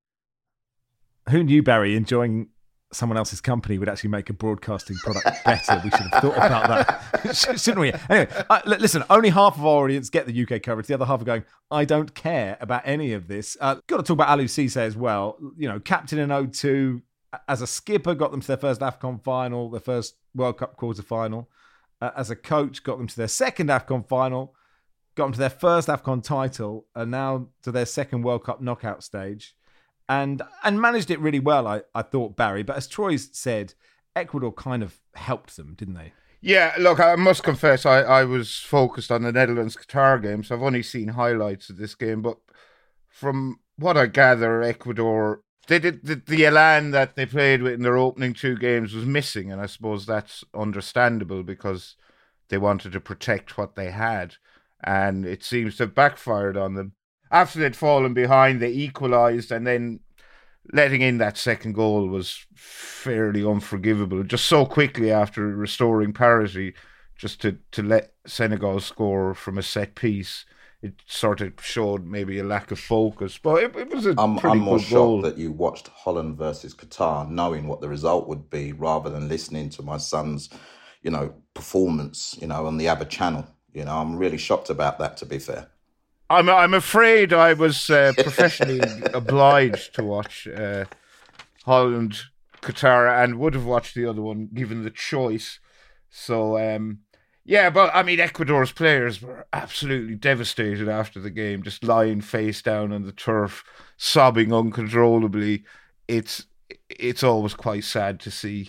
Who knew, Barry, enjoying someone else's company would actually make a broadcasting product better? We should have thought about that, shouldn't we? Anyway, listen, only half of our audience get the UK coverage. The other half are going, I don't care about any of this. Got to talk about Aliou Cisse as well. Captain in 02, as a skipper, got them to their first AFCON final, their first World Cup quarter final. As a coach, got them to their second AFCON final, got them to their first AFCON title, and now to their second World Cup knockout stage. And managed it really well, I thought, Barry. But as Troy said, Ecuador kind of helped them, didn't they?
Yeah, look, I must confess, I was focused on the Netherlands-Qatar game, so I've only seen highlights of this game. But from what I gather, Ecuador, they did the elan that they played with in their opening two games was missing. And I suppose that's understandable because they wanted to protect what they had. And it seems to have backfired on them. After they'd fallen behind, they equalised, and then letting in that second goal was fairly unforgivable. Just so quickly after restoring parity, just to let Senegal score from a set piece, it sort of showed maybe a lack of focus. But it was a pretty
I'm more
good goal.
shocked that you watched Holland versus Qatar, knowing what the result would be, rather than listening to my son's, performance, on the ABBA channel. I'm really shocked about that, to be fair.
I'm afraid I was professionally obliged to watch Holland, Qatar, and would have watched the other one given the choice. So, but I mean, Ecuador's players were absolutely devastated after the game, just lying face down on the turf, sobbing uncontrollably. It's always quite sad to see,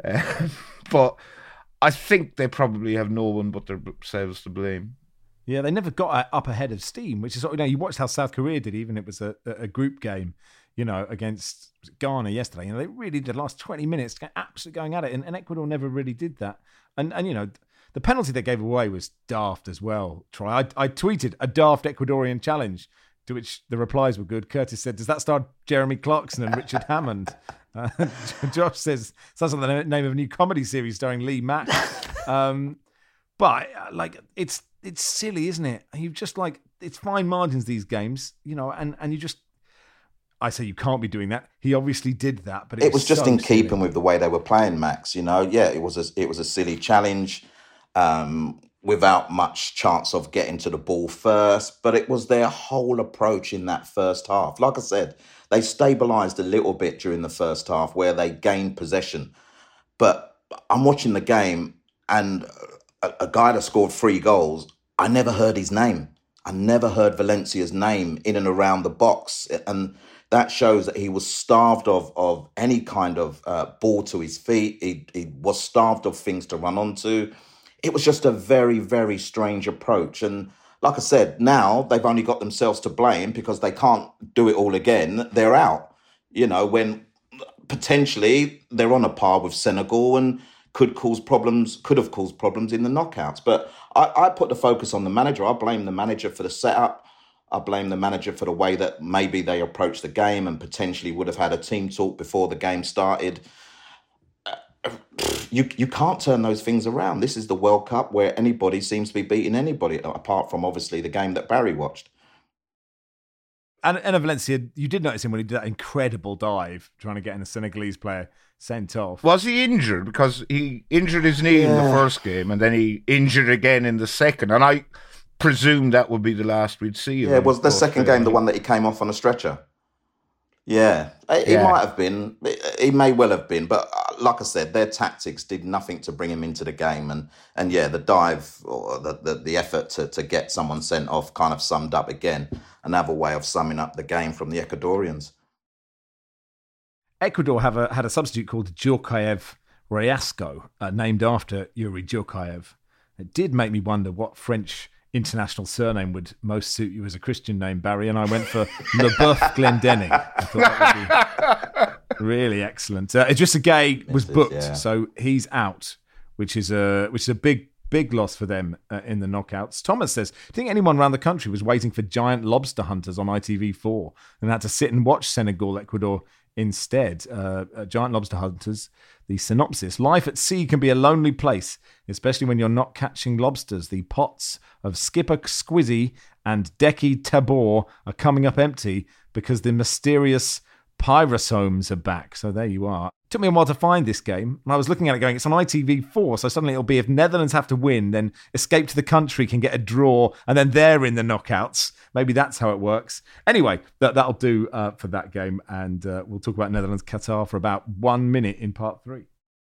but I think they probably have no one but themselves to blame.
Yeah, they never got up ahead of steam, which is, you watched how South Korea did, even if it was a group game. against Ghana yesterday. They really did the last 20 minutes absolutely going at it, and Ecuador never really did that. And the penalty they gave away was daft as well. I tweeted a daft Ecuadorian challenge, to which the replies were good. Curtis said, "Does that star Jeremy Clarkson and Richard Hammond?" Josh says, "Sounds like the name of a new comedy series starring Lee Mack." But it's silly, isn't it? You just it's fine margins, these games, and you just. I say you can't be doing that. He obviously did that, but
it was just
so
in
silly.
keeping with the way they were playing, Max. Yeah, it was a silly challenge, without much chance of getting to the ball first. But it was their whole approach in that first half. Like I said, they stabilised a little bit during the first half where they gained possession. But I'm watching the game, and a guy that scored 3 goals, I never heard his name. I never heard Valencia's name in and around the box, and that shows that he was starved of any kind of ball to his feet. He was starved of things to run onto. It was just a very, very strange approach. And like I said, now they've only got themselves to blame because they can't do it all again. They're out, when potentially they're on a par with Senegal and could have caused problems in the knockouts. But I put the focus on the manager. I blame the manager for the setup. I blame the manager for the way that maybe they approached the game and potentially would have had a team talk before the game started. You can't turn those things around. This is the World Cup where anybody seems to be beating anybody, apart from obviously the game that Barry watched.
And Valencia, you did notice him when he did that incredible dive trying to get a Senegalese player sent off.
Was he injured? Because he injured his knee in the first game and then he injured again in the second. And I presume that would be the last we'd see him.
Yeah, was the second game the one that he came off on a stretcher? Yeah, he might have been. He may well have been. But like I said, their tactics did nothing to bring him into the game. And the dive or the effort to get someone sent off kind of summed up again another way of summing up the game from the Ecuadorians.
Ecuador had a substitute called Djorkaeff Reasco, named after Yuri Djorkaeff. It did make me wonder what French international surname would most suit you as a Christian name, Barry, and I went for Leboeuf Glendenning. I thought that would be really excellent. Idrissa Gueye was booked, so he's out, which is a big loss for them in the knockouts. Thomas says, do you think anyone around the country was waiting for giant lobster hunters on ITV4 and had to sit and watch Senegal, Ecuador instead? Giant lobster hunters, the synopsis: life at sea can be a lonely place, especially when you're not catching lobsters. The pots of Skipper Squizzy and Decky Tabor are coming up empty because the mysterious pyrosomes are back. So there you are. It took me a while to find this game, and I was looking at it going, it's on ITV4, so suddenly it'll be if Netherlands have to win, then Escape to the Country can get a draw, and then they're in the knockouts. Maybe that's how it works. Anyway, that'll do for that game, and we'll talk about Netherlands-Qatar for about 1 minute in part 3.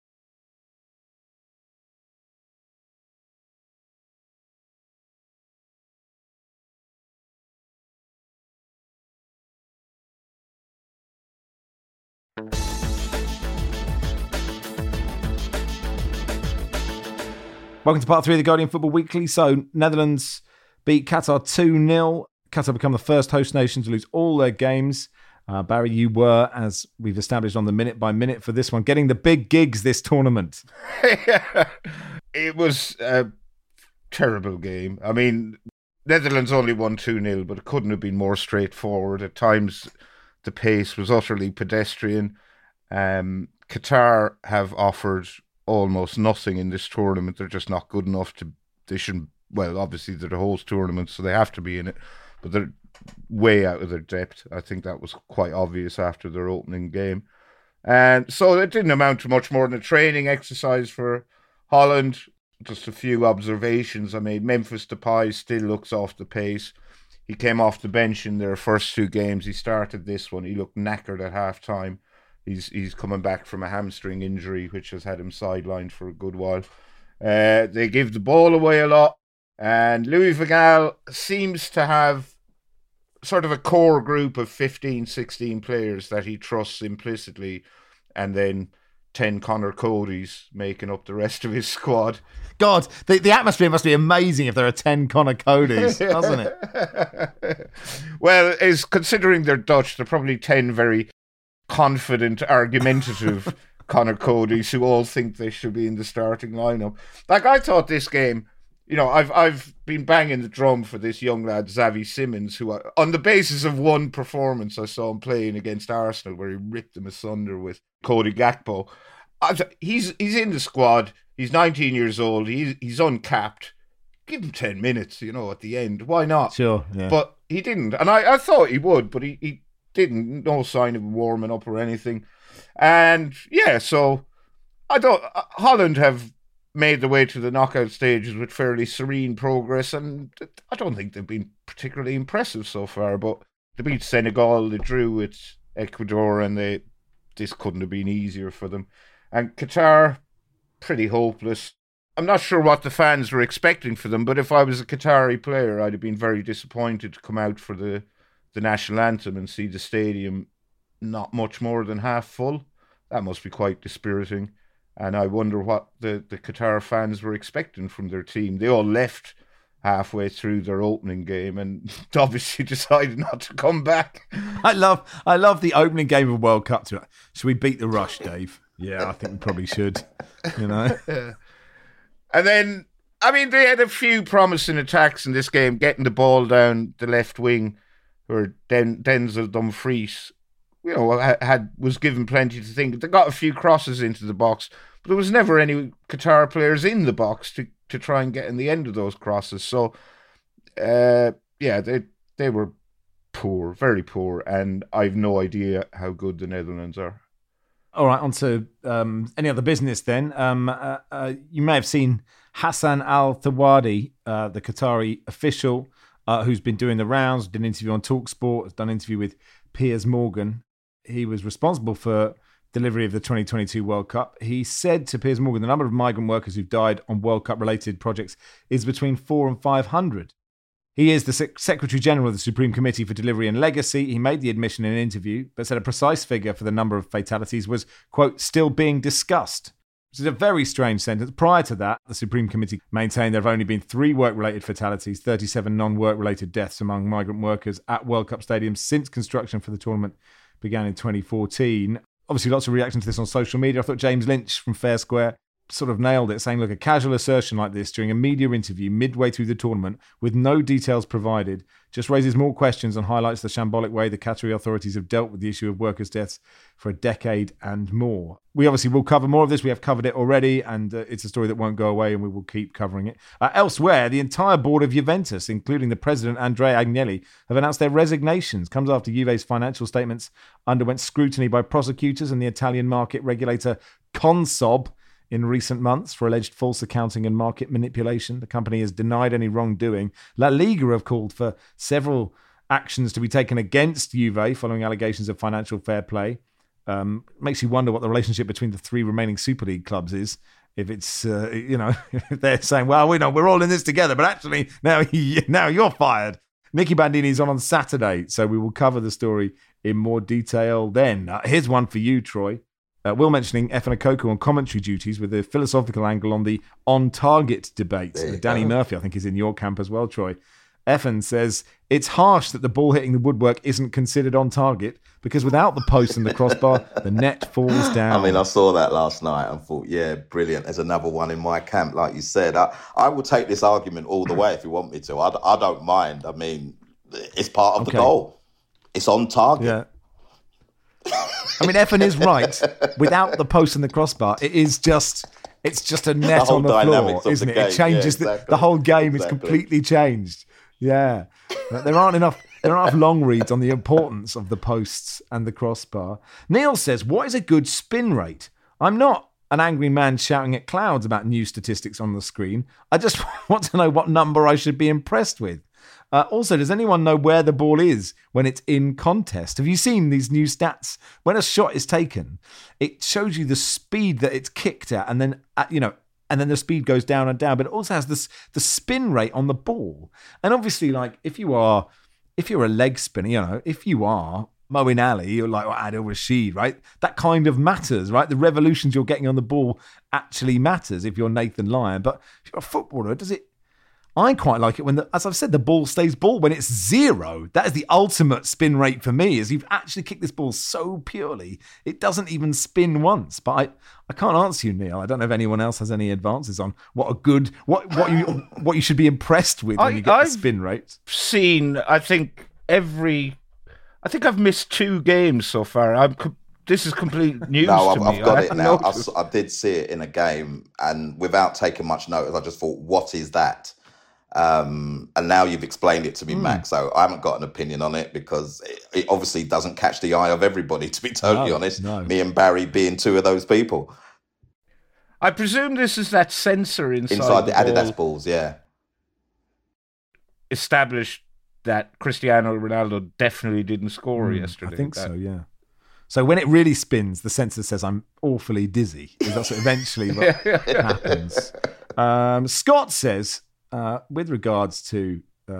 Welcome to part 3 of the Guardian Football Weekly. So, Netherlands beat Qatar 2-0. Qatar become the first host nation to lose all their games. Barry, you were, as we've established on the minute by minute for this one, getting the big gigs this tournament.
It was a terrible game. I mean, Netherlands only won 2-0, but it couldn't have been more straightforward. At times, the pace was utterly pedestrian. Qatar have offered almost nothing in this tournament. They're just not good enough to. They shouldn't. Well, obviously they're the host tournament, so they have to be in it. But they're way out of their depth. I think that was quite obvious after their opening game, and so it didn't amount to much more than a training exercise for Holland. Just a few observations I made. Memphis Depay still looks off the pace. He came off the bench in their first 2 games. He started this one. He looked knackered at half time. He's coming back from a hamstring injury, which has had him sidelined for a good while. They give the ball away a lot. And Louis van Gaal seems to have sort of a core group of 15, 16 players that he trusts implicitly and then 10 Connor Codys making up the rest of his squad.
God, the atmosphere must be amazing if there are 10 Connor Codys, doesn't it?
Well, considering they're Dutch, they're probably 10 very confident, argumentative Connor Codys who all think they should be in the starting lineup. Like, I thought this game, I've been banging the drum for this young lad, Xavi Simons, who, on the basis of one performance I saw him playing against Arsenal, where he ripped them asunder with Cody Gakpo. He's in the squad. He's 19 years old. He's uncapped. Give him 10 minutes, at the end. Why not?
Sure, yeah.
But he didn't. And I thought he would, but he didn't. No sign of warming up or anything. And, yeah, so Holland have made the way to the knockout stages with fairly serene progress, and I don't think they've been particularly impressive so far, but they beat Senegal, they drew with Ecuador, and this couldn't have been easier for them. And Qatar, pretty hopeless. I'm not sure what the fans were expecting for them, but if I was a Qatari player, I'd have been very disappointed to come out for the national anthem and see the stadium not much more than half full. That must be quite dispiriting. And I wonder what the Qatar fans were expecting from their team. They all left halfway through their opening game and obviously decided not to come back.
I love the opening game of World Cup. Should we beat the rush, Dave? Yeah, I think we probably should.
Yeah. And then, they had a few promising attacks in this game, getting the ball down the left wing, where Denzel Dumfries, was given plenty to think. They got a few crosses into the box, but there was never any Qatar players in the box to try and get in the end of those crosses. So, they were poor, very poor, and I've no idea how good the Netherlands are.
All right, on to any other business then. You may have seen Hassan Al-Thawadi, the Qatari official who's been doing the rounds, did an interview on TalkSport, has done an interview with Piers Morgan. He was responsible for delivery of the 2022 World Cup. He said to Piers Morgan, the number of migrant workers who've died on World Cup-related projects is between 400 and 500. He is the Secretary General of the Supreme Committee for Delivery and Legacy. He made the admission in an interview, but said a precise figure for the number of fatalities was, quote, still being discussed. Which is a very strange sentence. Prior to that, the Supreme Committee maintained there have only been 3 work-related fatalities, 37 non-work-related deaths among migrant workers at World Cup stadiums since construction for the tournament began in 2014. Obviously, lots of reaction to this on social media. I thought James Lynch from Fair Square sort of nailed it, saying, look, a casual assertion like this during a media interview midway through the tournament with no details provided just raises more questions and highlights the shambolic way the Qatari authorities have dealt with the issue of workers' deaths for a decade and more. We obviously will cover more of this. We have covered it already, and it's a story that won't go away, and we will keep covering it. Elsewhere, the entire board of Juventus, including the president, Andrea Agnelli, have announced their resignations. Comes after Juve's financial statements underwent scrutiny by prosecutors and the Italian market regulator Consob in recent months for alleged false accounting and market manipulation. The company has denied any wrongdoing. La Liga have called for several actions to be taken against Juve following allegations of financial fair play. Makes you wonder what the relationship between the 3 remaining Super League clubs is. If it's, if they're saying, well, we're all in this together, but actually now you're fired. Nicky Bandini's on Saturday, so we will cover the story in more detail then. Here's one for you, Troy. Will mentioning Efan Akoko on commentary duties with a philosophical angle on the on-target debate. Danny Murphy, I think, is in your camp as well, Troy. Efan says, it's harsh that the ball hitting the woodwork isn't considered on target because without the post and the crossbar, the net falls down.
I saw that last night and thought, yeah, brilliant. There's another one in my camp, like you said. I will take this argument all the way if you want me to. I don't mind. It's part of the goal. It's on target.
Yeah. Efan is right. Without the post and the crossbar, it's just a net on the floor, isn't it? It changes the whole game is completely changed. Yeah. There aren't enough long reads on the importance of the posts and the crossbar. Neil says, what is a good spin rate? I'm not an angry man shouting at clouds about new statistics on the screen. I just want to know what number I should be impressed with. Also, does anyone know where the ball is when it's in contest? Have you seen these new stats? When a shot is taken, it shows you the speed that it's kicked at, and then and then the speed goes down and down. But it also has the spin rate on the ball. And obviously, like if you're a leg spinner, if you are Moeen Ali or like Adil Rashid, right? That kind of matters, right? The revolutions you're getting on the ball actually matters if you're Nathan Lyon. But if you're a footballer, does it? I quite like it when, as I've said, the ball stays ball. When it's zero, that is the ultimate spin rate for me, is you've actually kicked this ball so purely, it doesn't even spin once. But I can't answer you, Neil. I don't know if anyone else has any advances on what you should be impressed with when you get the spin rate.
I think I've missed 2 games so far. This is complete news to me.
I've got it now. I did see it in a game, and without taking much notice, I just thought, what is that? And now you've explained it to me, Max, so I haven't got an opinion on it because it obviously doesn't catch the eye of everybody, to be totally honest.
No.
Me and Barry being 2 of those people.
I presume this is that sensor inside
the Adidas balls, yeah.
Established that Cristiano Ronaldo definitely didn't score yesterday.
I think so, yeah. So when it really spins, the sensor says, I'm awfully dizzy. That's eventually what happens. Scott says, with regards to,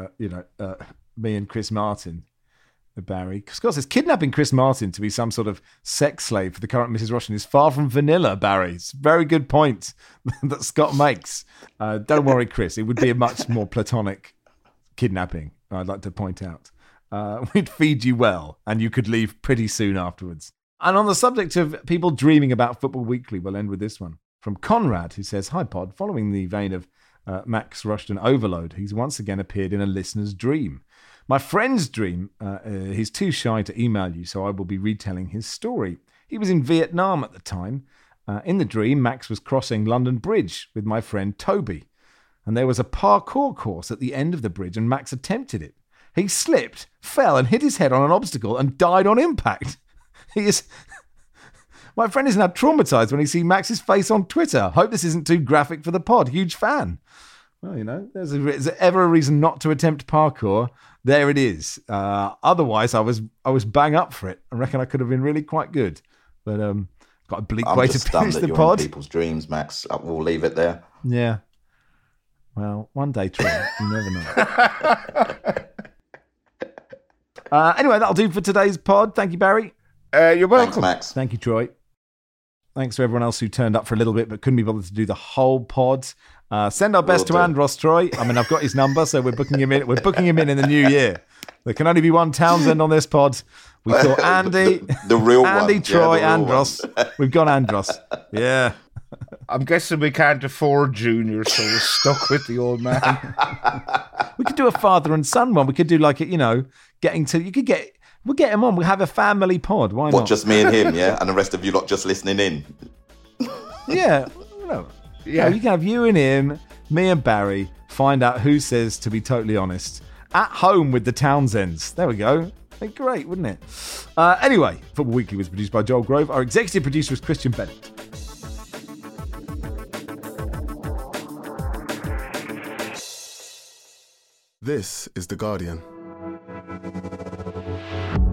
me and Chris Martin, Barry, Scott says, kidnapping Chris Martin to be some sort of sex slave for the current Mrs. Russian is far from vanilla, Barry. It's a very good point that Scott makes. Don't worry, Chris. It would be a much more platonic kidnapping, I'd like to point out. We'd feed you well, and you could leave pretty soon afterwards. And on the subject of people dreaming about Football Weekly, we'll end with this one. From Conrad, who says, Hi, Pod. Following the vein of Max Rushton overload, he's once again appeared in a listener's dream. My friend's dream, he's too shy to email you, so I will be retelling his story. He was in Vietnam at the time. In the dream, Max was crossing London Bridge with my friend Toby, and there was a parkour course at the end of the bridge, and Max attempted it. He slipped, fell, and hit his head on an obstacle and died on impact. My friend is now traumatized when he sees Max's face on Twitter. Hope this isn't too graphic for the pod. Huge fan. Well, there's ever a reason not to attempt parkour. There it is. Otherwise, I was bang up for it. I reckon I could have been really quite good. But got a bleak way to finish the pod.
In people's dreams, Max. We'll leave it there.
Yeah. Well, one day, Troy. You never know. Anyway, that'll do for today's pod. Thank you, Barry.
You're welcome.
Thanks, Max.
Thank you, Troy. Thanks to everyone else who turned up for a little bit but couldn't be bothered to do the whole pod. Send our best to Andros, Troy. I mean, I've got his number, so we're booking him in. We're booking him in the new year. There can only be one Townsend on this pod. We thought Andy,
the real
Andy,
one.
Troy,
yeah,
Andros. We've got Andros. Yeah.
I'm guessing we can't afford Junior, so we're stuck with the old man.
We could do a father and son one. We could do like, we'll get him on. We'll have a family pod. Why not?
Just me and him, yeah? And the rest of you lot just listening in.
Yeah. Yeah. You can have you and him, me and Barry, find out who says to be totally honest. At home with the Townsends. There we go. Be great, wouldn't it? Anyway, Football Weekly was produced by Joel Grove. Our executive producer is Christian Bennett.
This is The Guardian.